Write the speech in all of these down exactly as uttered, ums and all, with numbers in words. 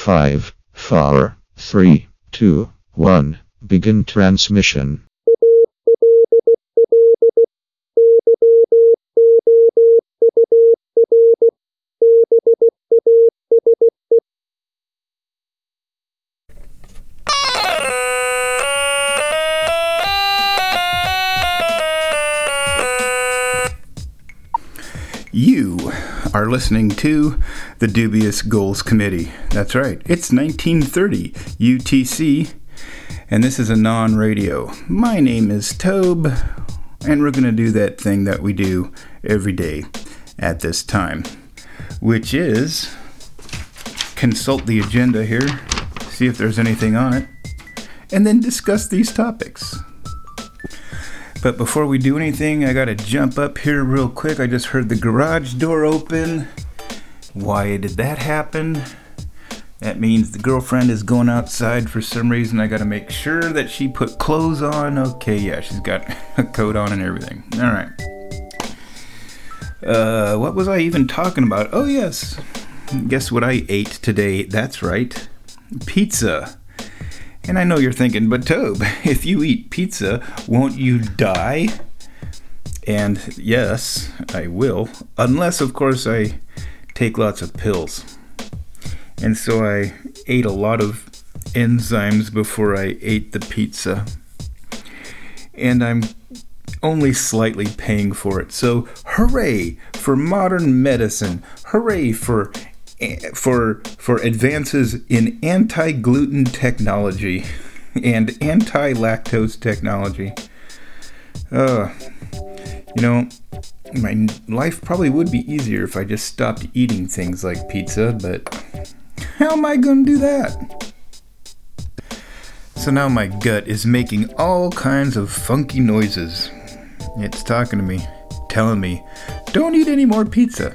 Five, four, three, two, one. Begin transmission. You are listening to the Dubious Goals Committee. That's right, it's nineteen thirty U T C, and this is a non-radio. My name is Tobe, and we're going to do that thing that we do every day at this time, which is consult the agenda here, see if there's anything on it, and then discuss these topics. But before we do anything, I gotta jump up here real quick. I just heard the garage door open. Why did that happen? That means the girlfriend is going outside for some reason. I gotta make sure that she put clothes on. Okay, yeah, she's got a coat on and everything. All right. Uh, what was I even talking about? Oh, yes. Guess what I ate today? That's right. Pizza. And I know you're thinking, but Tobe, if you eat pizza, won't you die? And yes, I will. Unless, of course, I take lots of pills. And so I ate a lot of enzymes before I ate the pizza. And I'm only slightly paying for it. So hooray for modern medicine. Hooray for for for advances in anti-gluten technology and anti-lactose technology. Uh, you know, my life probably would be easier if I just stopped eating things like pizza, but how am I going to do that? So now my gut is making all kinds of funky noises. It's talking to me, telling me, don't eat any more pizza.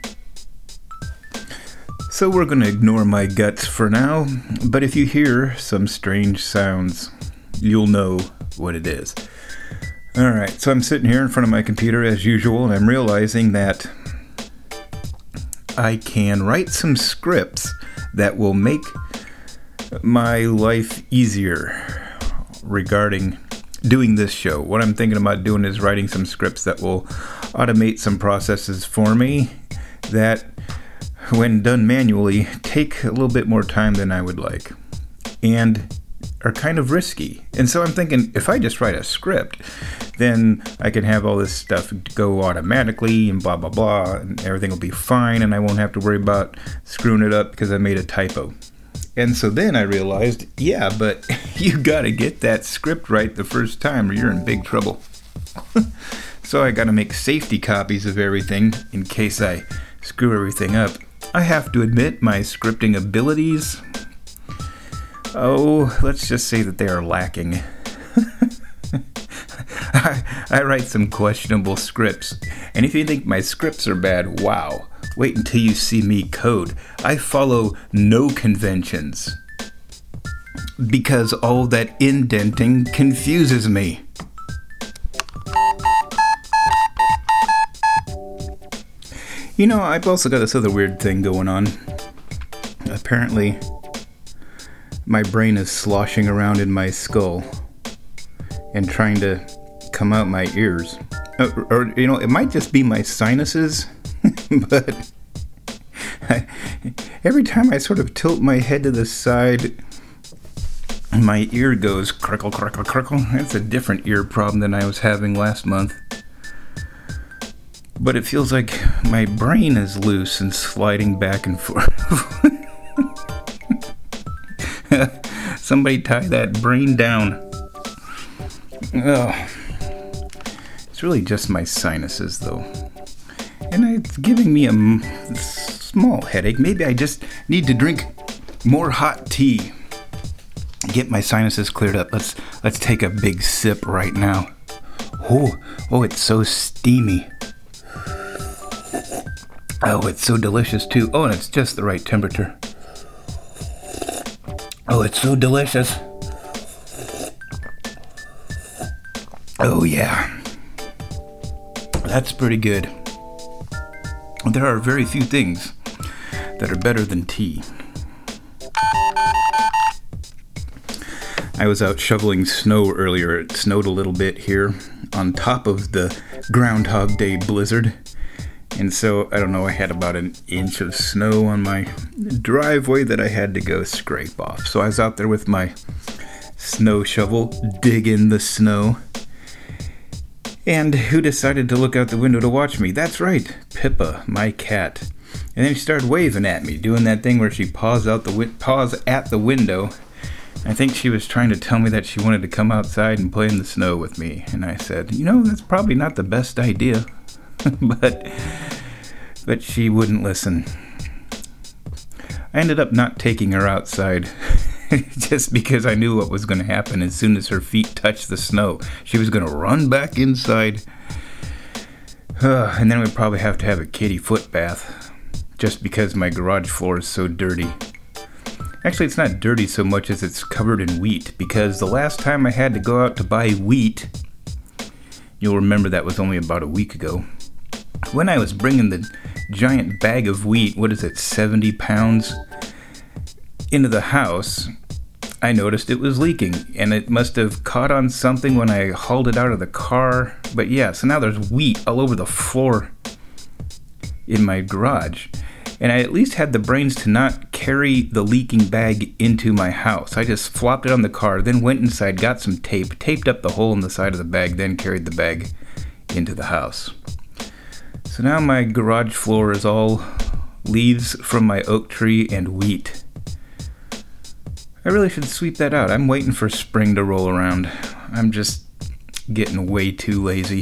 So we're going to ignore my guts for now, but if you hear some strange sounds, you'll know what it is. Alright, so I'm sitting here in front of my computer as usual, and I'm realizing that I can write some scripts that will make my life easier regarding doing this show. What I'm thinking about doing is writing some scripts that will automate some processes for me that, when done manually, take a little bit more time than I would like and are kind of risky. And so I'm thinking, if I just write a script, then I can have all this stuff go automatically and blah, blah, blah, and everything will be fine, and I won't have to worry about screwing it up because I made a typo. And so then I realized, yeah, but you gotta get that script right the first time or you're in big trouble. So I gotta make safety copies of everything in case I screw everything up. I have to admit my scripting abilities, oh, let's just say that they are lacking. I, I write some questionable scripts, and if you think my scripts are bad, wow, wait until you see me code. I follow no conventions, because all that indenting confuses me. You know, I've also got this other weird thing going on. Apparently, my brain is sloshing around in my skull and trying to come out my ears. Or, or you know, it might just be my sinuses, but I, every time I sort of tilt my head to the side, my ear goes crackle, crackle, crackle. That's a different ear problem than I was having last month. But it feels like my brain is loose and sliding back and forth. Somebody tie that brain down. Oh. It's really just my sinuses, though. And it's giving me a m- small headache. Maybe I just need to drink more hot tea. Get my sinuses cleared up. Let's let's take a big sip right now. Oh, oh, it's so steamy. Oh, it's so delicious, too. Oh, and it's just the right temperature. Oh, it's so delicious. Oh, yeah. That's pretty good. There are very few things that are better than tea. I was out shoveling snow earlier. It snowed a little bit here on top of the Groundhog Day blizzard. And so, I don't know, I had about an inch of snow on my driveway that I had to go scrape off. So I was out there with my snow shovel, digging the snow. And who decided to look out the window to watch me? That's right, Pippa, my cat. And then she started waving at me, doing that thing where she paws out the wi- paws at the window. I think she was trying to tell me that she wanted to come outside and play in the snow with me. And I said, you know, that's probably not the best idea. but but she wouldn't listen. I ended up not taking her outside just because I knew what was going to happen as soon as her feet touched the snow. She was going to run back inside. Uh, and then we'd probably have to have a kitty foot bath just because my garage floor is so dirty. Actually, it's not dirty so much as it's covered in wheat, because the last time I had to go out to buy wheat, you'll remember that was only about a week ago, when I was bringing the giant bag of wheat, what is it, seventy pounds, into the house, I noticed it was leaking, and it must have caught on something when I hauled it out of the car. But yeah, so now there's wheat all over the floor in my garage. And I at least had the brains to not carry the leaking bag into my house. I just flopped it on the car, then went inside, got some tape, taped up the hole in the side of the bag, then carried the bag into the house. So now my garage floor is all leaves from my oak tree and wheat. I really should sweep that out. I'm waiting for spring to roll around. I'm just getting way too lazy.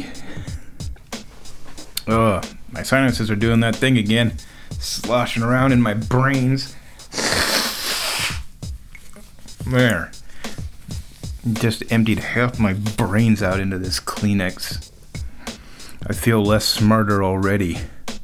Ugh, my sinuses are doing that thing again. Sloshing around in my brains. There. Just emptied half my brains out into this Kleenex. I feel less smarter already.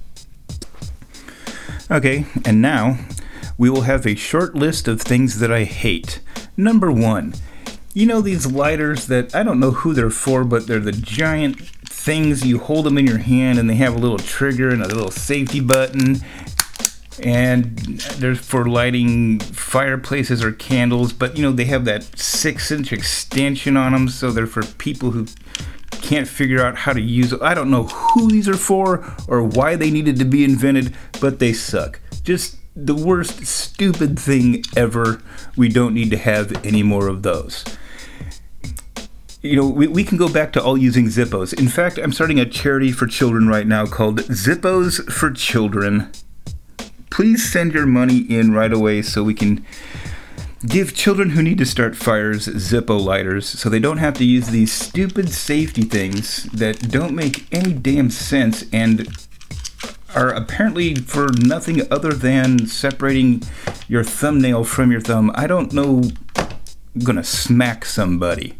Okay, and now we will have a short list of things that I hate. Number one, you know these lighters that, I don't know who they're for, but they're the giant things, you hold them in your hand and they have a little trigger and a little safety button, and they're for lighting fireplaces or candles, but you know they have that six inch extension on them, so they're for people who can't figure out how to use it. I don't know who these are for or why they needed to be invented, but they suck. Just the worst stupid thing ever. We don't need to have any more of those. You know, we, we can go back to all using Zippos. In fact, I'm starting a charity for children right now called Zippos for Children. Please send your money in right away so we can give children who need to start fires Zippo lighters so they don't have to use these stupid safety things that don't make any damn sense and are apparently for nothing other than separating your thumbnail from your thumb. I don't know. I'm gonna smack somebody.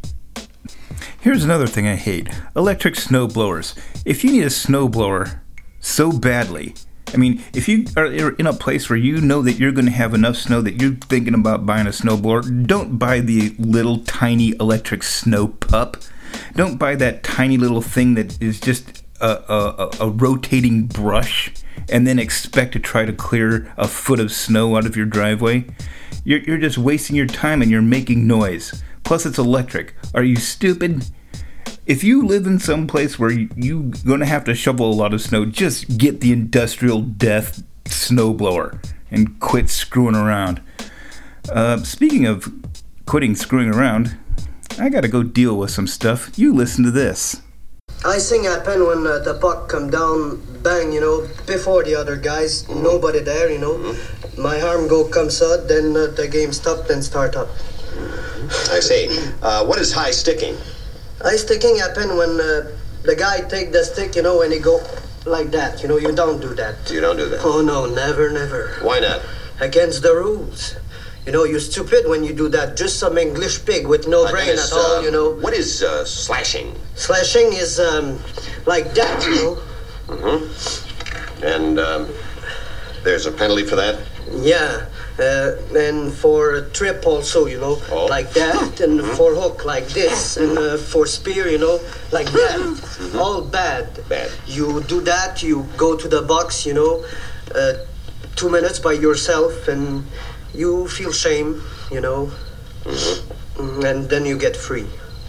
Here's another thing I hate. Electric snow blowers. If you need a snow blower so badly, I mean, if you are in a place where you know that you're going to have enough snow that you're thinking about buying a snowblower, don't buy the little tiny electric snow pup. Don't buy that tiny little thing that is just a, a, a rotating brush and then expect to try to clear a foot of snow out of your driveway. You're, you're just wasting your time and you're making noise. Plus, it's electric. Are you stupid? If you live in some place where you're going to have to shovel a lot of snow, just get the industrial death snowblower and quit screwing around. Uh, speaking of quitting screwing around, I got to go deal with some stuff. You listen to this. I sing happen when uh, the puck come down, bang, you know, before the other guys, mm-hmm. Nobody there, you know. Mm-hmm. My arm go comes out, then uh, the game stop, then start up. I see. Uh, what is high sticking? High sticking happen when uh, the guy take the stick, you know, and he go like that. You know, you don't do that. You don't do that? Oh, no, never, never. Why not? Against the rules. You know, you're stupid when you do that. Just some English pig with no I brain guess, at all, uh, you know. What is uh, slashing? Slashing is um, like that, you know. Mm-hmm. And um, there's a penalty for that? Yeah. Uh, and for a trip also, you know, oh. Like that, and mm-hmm. For hook like this, and uh, for spear, you know, like that. Mm-hmm. All bad. Bad. You do that, you go to the box, you know, uh, two minutes by yourself, and you feel shame, you know. Mm-hmm. and then you get free.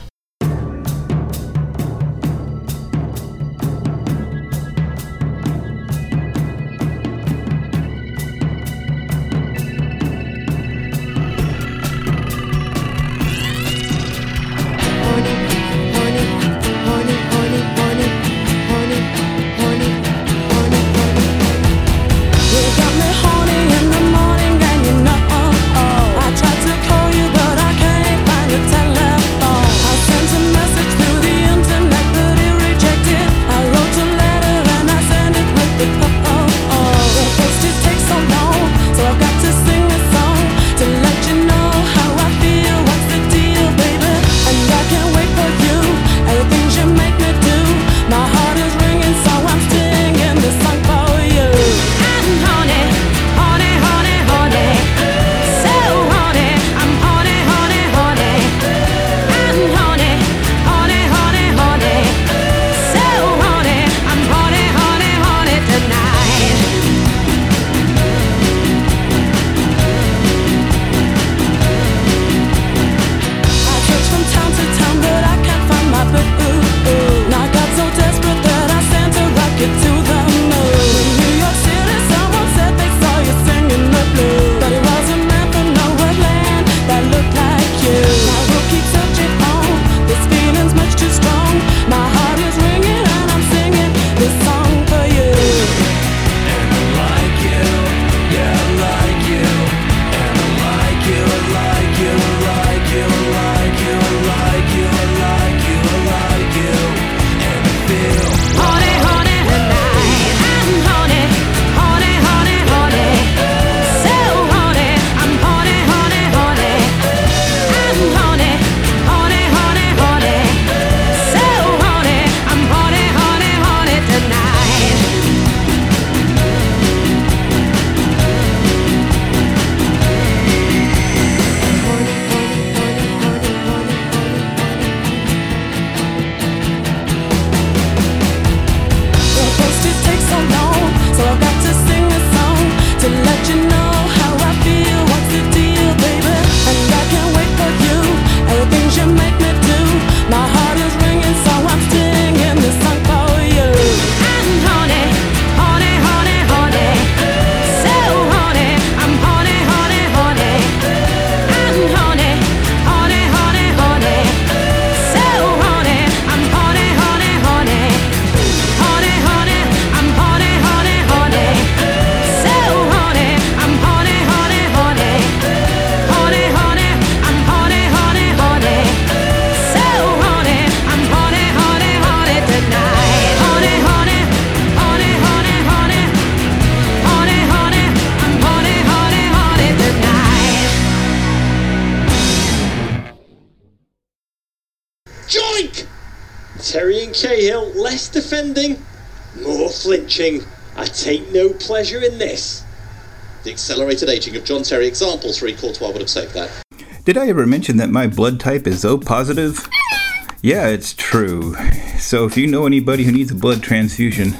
Terry and Cahill, less defending, more flinching. I take no pleasure in this. The accelerated aging of John Terry, example three, Courtois would have saved that. Did I ever mention that my blood type is O positive? Yeah, it's true. So if you know anybody who needs a blood transfusion,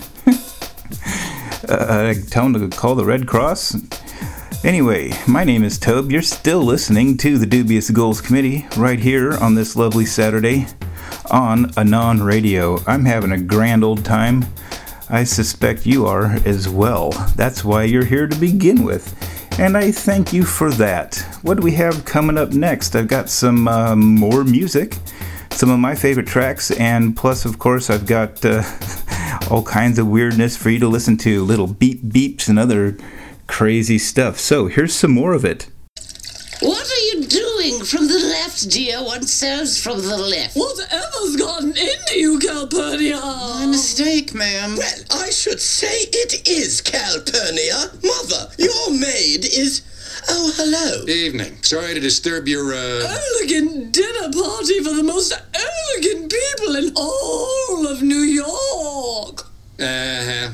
uh, tell them to call the Red Cross. Anyway, my name is Tobe. You're still listening to the Dubious Goals Committee right here on this lovely Saturday on Anon Radio. I'm having a grand old time. I suspect you are as well. That's why you're here to begin with. And I thank you for that. What do we have coming up next? I've got some uh, more music, some of my favorite tracks, and plus, of course, I've got uh, all kinds of weirdness for you to listen to, little beep beeps and other crazy stuff. So here's some more of it. What are you doing from the left, dear? One serves from the left. Whatever's gotten into you, Calpurnia? My mistake, ma'am. Well, I should say it is Calpurnia. Mother, your maid is... Oh, hello. Evening. Sorry to disturb your, uh... elegant dinner party for the most elegant people in all of New York. Uh-huh.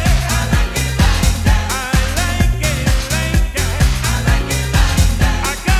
I got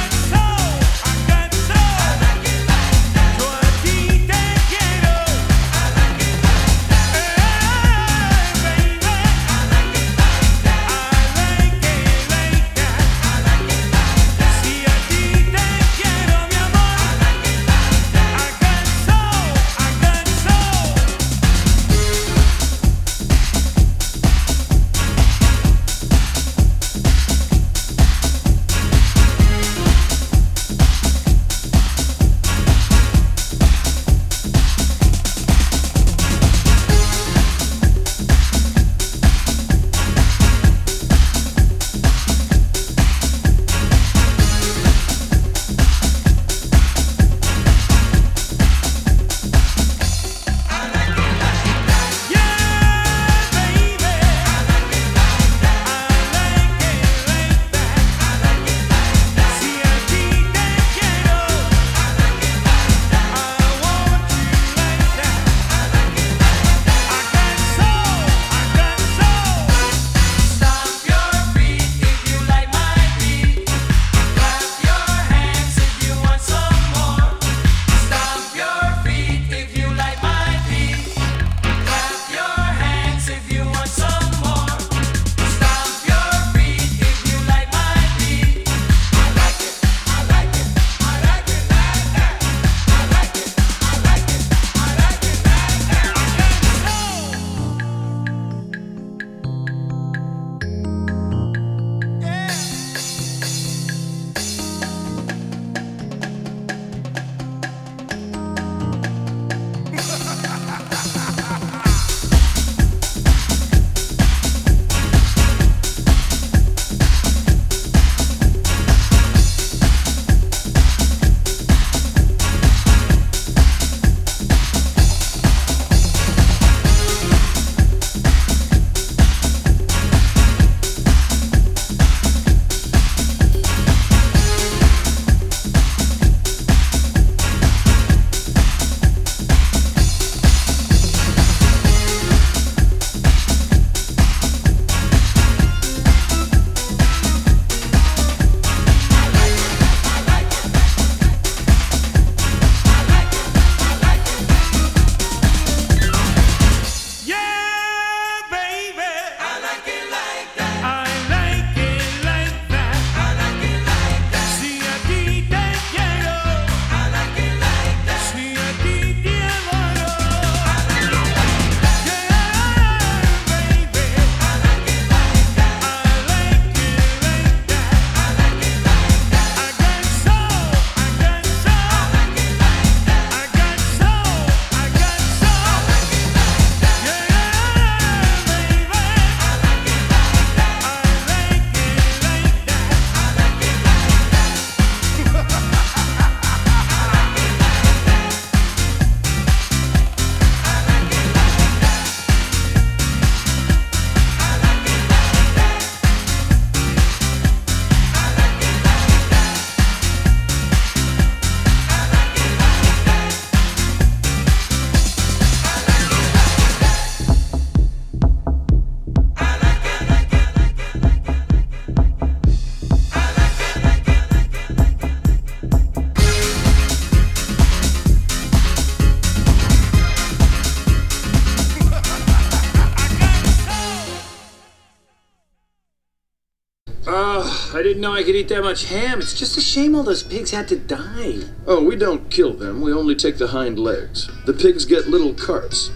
Oh, I didn't know I could eat that much ham. It's just a shame all those pigs had to die. Oh, we don't kill them. We only take the hind legs. The pigs get little carts.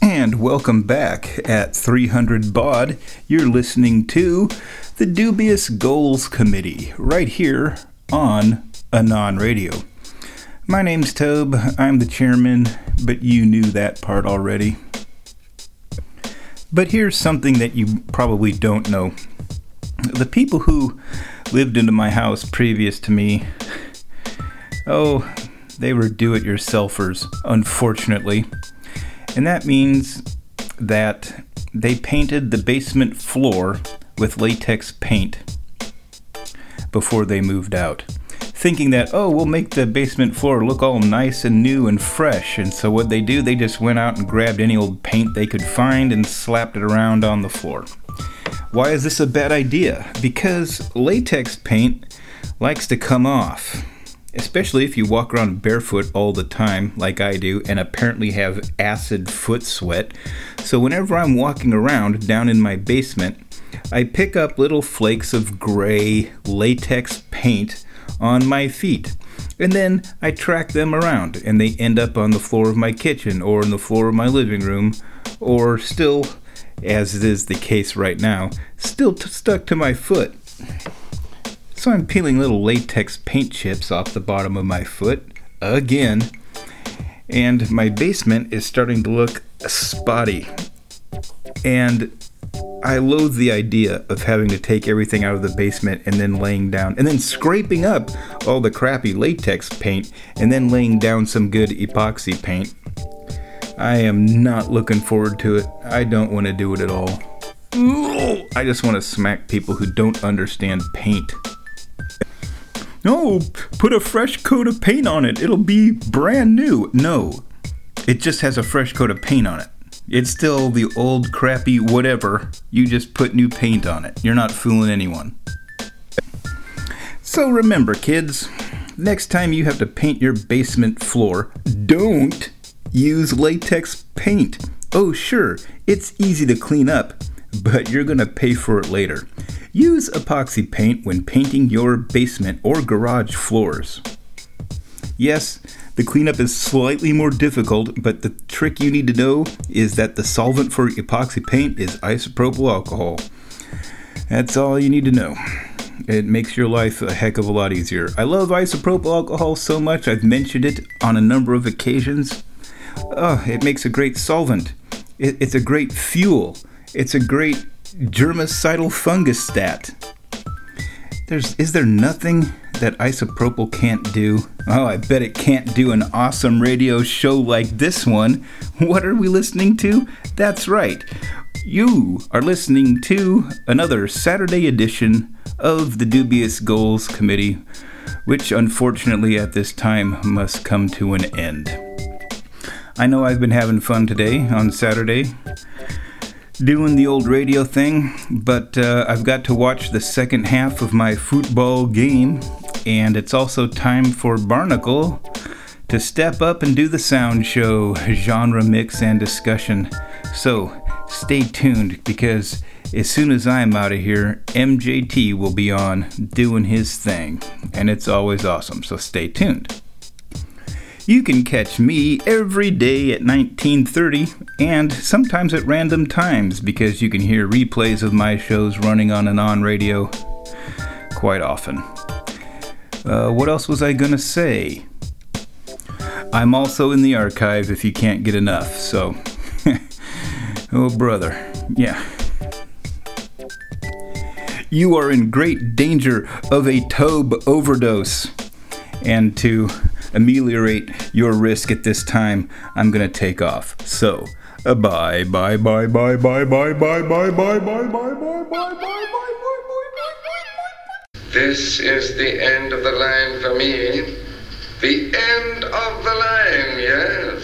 And welcome back at three hundred baud. You're listening to the Dubious Goals Committee right here on Anon Radio. My name's Tobe. I'm the chairman, but you knew that part already. But here's something that you probably don't know. The people who lived into my house previous to me, oh, they were do-it-yourselfers, unfortunately. And that means that they painted the basement floor with latex paint before they moved out, thinking that, oh, we'll make the basement floor look all nice and new and fresh. And so what they do, they just went out and grabbed any old paint they could find and slapped it around on the floor. Why is this a bad idea? Because latex paint likes to come off. Especially if you walk around barefoot all the time, like I do, and apparently have acid foot sweat. So whenever I'm walking around down in my basement, I pick up little flakes of gray latex paint on my feet. And then I track them around, and they end up on the floor of my kitchen, or on the floor of my living room, or still, as is the case right now, still t- stuck to my foot. So I'm peeling little latex paint chips off the bottom of my foot, again, and my basement is starting to look spotty. And I loathe the idea of having to take everything out of the basement and then laying down, and then scraping up all the crappy latex paint, and then laying down some good epoxy paint. I am not looking forward to it. I don't want to do it at all. I just want to smack people who don't understand paint. No, put a fresh coat of paint on it. It'll be brand new. No, it just has a fresh coat of paint on it. It's still the old crappy whatever. You just put new paint on it. You're not fooling anyone. So remember, kids, next time you have to paint your basement floor, don't use latex paint. Oh, sure, it's easy to clean up, but you're going to pay for it later. Use epoxy paint when painting your basement or garage floors. Yes, the cleanup is slightly more difficult, but the trick you need to know is that the solvent for epoxy paint is isopropyl alcohol. That's all you need to know. It makes your life a heck of a lot easier. I love isopropyl alcohol so much, I've mentioned it on a number of occasions. Oh, it makes a great solvent. It, it's a great fuel. It's a great germicidal fungostat. There's, is there nothing that isopropyl can't do? Oh, I bet it can't do an awesome radio show like this one. What are we listening to? That's right. You are listening to another Saturday edition of the Dubious Goals Committee, which unfortunately at this time must come to an end. I know I've been having fun today on Saturday, doing the old radio thing, but uh, I've got to watch the second half of my football game, and it's also time for Barnacle to step up and do the sound show, genre mix and discussion. So stay tuned, because as soon as I'm out of here, M J T will be on doing his thing, and it's always awesome, so stay tuned. You can catch me every day at nineteen thirty, and sometimes at random times, because you can hear replays of my shows running on Anon Radio quite often. Uh, what else was I gonna say? I'm also in the archive if you can't get enough, so... oh, brother. Yeah. You are in great danger of a Tobe overdose. And to ameliorate your risk at this time, I'm gonna take off. So, uh, bye, bye, bye, bye, bye, bye, bye, bye, bye, bye, bye, bye, bye, bye, bye, This is the end of the line for me. The end of the line, yes.